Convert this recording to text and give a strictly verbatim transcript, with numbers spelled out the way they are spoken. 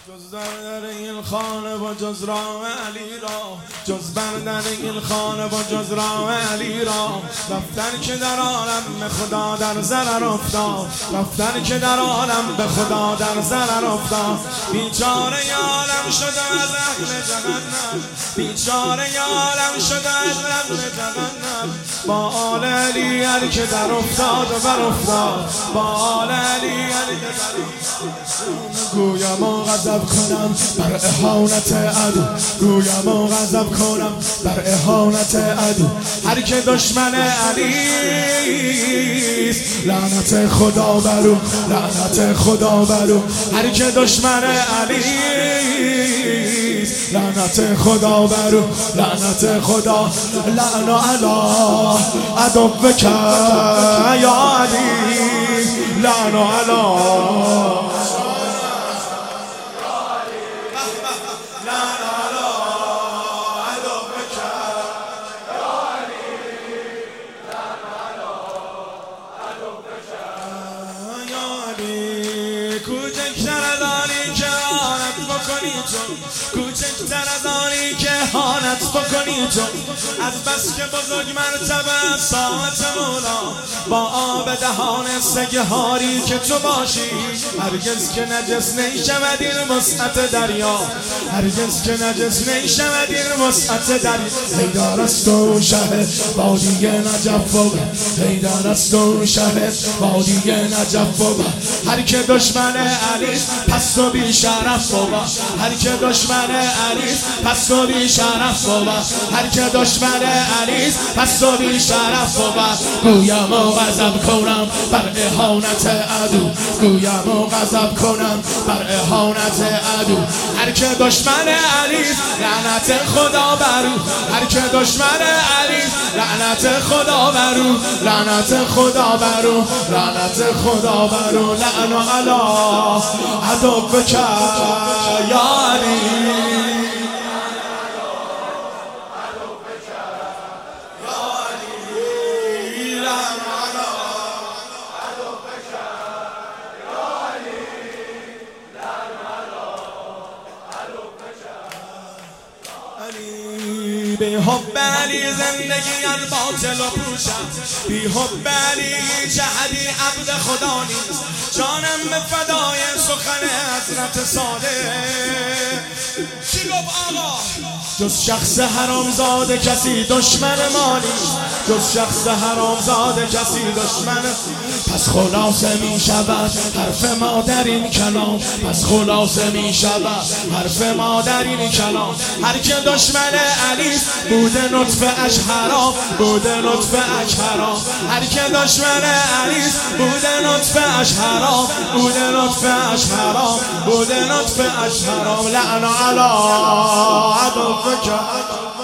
جز در این خانه و جز راه علی را، جز بر این خانه و جز راه علی را، رفتن که در عالم به خدا در ضرر افتاد، رفتن که در عالم به خدا در ضرر افتاد. بیچاره عالم شده از اهل جهنم، بیچاره عالم شده از اهل جهنم. با آل علی هر که در افتاد و بر افتاد، با آل علی هر که در افتاد. گویم و غضب کنم بر اهانت عدو، گویم و غضب کنم بر اهانت عدو. هر که دشمن علیست لعنت خدا برو، لعنت خدا برو. هر که دشمن علیست لعنت خدا برو، لعنت خدا. لعن علی عدوک یا علی، لعن علی کوچکتر از آنی که آنت بکنی تو، کوچکتر از آنی که آنت بکنی تو. از بس که بزرگ مرتبه ساعت مولا، با آب دهان سگهاری که تو باشی. هرگز که نجس نیشود این وسعت دریا، هرگز که نجس نیشود این وسعت دریا. حیدر است و شه وادی نجف و حیدر است و شه وادی نجف و. هر که دشمن علی پس تو بی شرف بابا، هر که دشمن علی پس تو بی شرف بابا، هر که دشمن علی پس تو بی شرف بابا. گویم و غضب کنم بر اهانت عدو، گویم و غضب کنم بر اهانت عدو. هر که دشمن علی لعنت خدا برو، هر که دشمن علی لعنت خدا برو، لعنت خدا برو، لعنت خدا برو. لعن علی عدوک یا علی، بی حب علی زندگی از باطل و پوشم، بی حب علی جهدی عبد خدا نیست. جانم به فدای سخن حضرت صادق. چی گفت آقا؟ جز شخص حرامزاده کسی دشمن ما نیست، جز شخص حرامزاده کسی دشمن. پس خلاصه می شود حرف ما در این کلام، پس خلاصه می شود حرف ما در این کلام. هر که دشمن علی بوده نطفه اش حرام، بوده نطفه اش حرام. هر که دشمن علی بوده نطفه اش حرام، بوده نطفه اش حرام، بوده نطفه اش حرام. لعن علی عدوک